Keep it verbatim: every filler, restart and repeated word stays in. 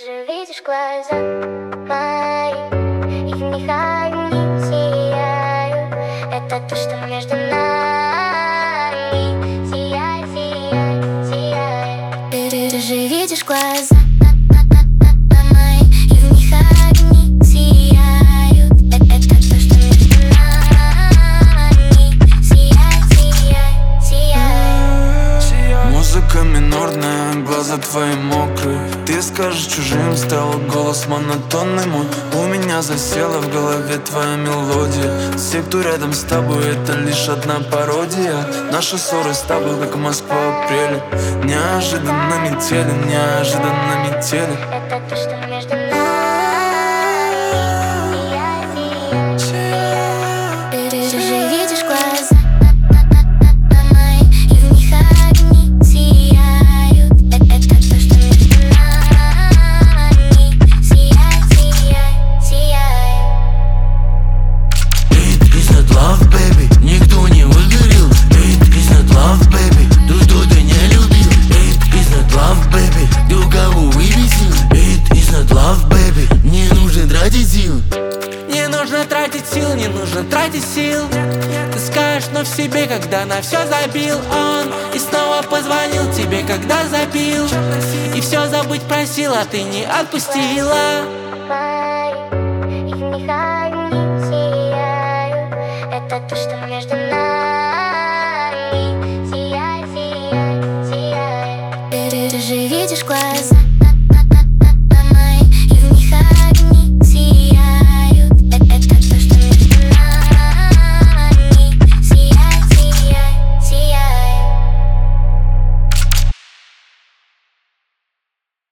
же видишь глаза мои, и в них огни сияют. Это то, что между нами сияет, сияет, сияет. Ты, ты, ты же видишь глаза мои, и в них огни сияют. Это, это то, что между нами сияет, сияет, сияет. Музыка минорная, глаза твои мокрые. Ты скажешь чужим, стал голос монотонный мой. У меня засела в голове твоя мелодия. Все, кто рядом с тобой, это лишь одна пародия. Наши ссоры с тобой, как Москва в апреле. Неожиданно метели, неожиданно метели. Это то, что между нами сияет, сияет. Ты, ты же видишь глаза мои, и в них огни сияют. Это, это то, что между нами сияет, сияет, сияет. It is not love, baby, никто не выгорел. It is not love, baby, ту, что ты не любил. It is not love, baby, ты у кого выбесил. It is not love, baby, не нужно тратить сил. Не нужно тратить сил, не нужно тратить сил. Ты скажешь, но в себе, когда на все забил он. И снова позвонил тебе, когда забил. И все забыть просил, а ты не отпустила. Мои, и в них огни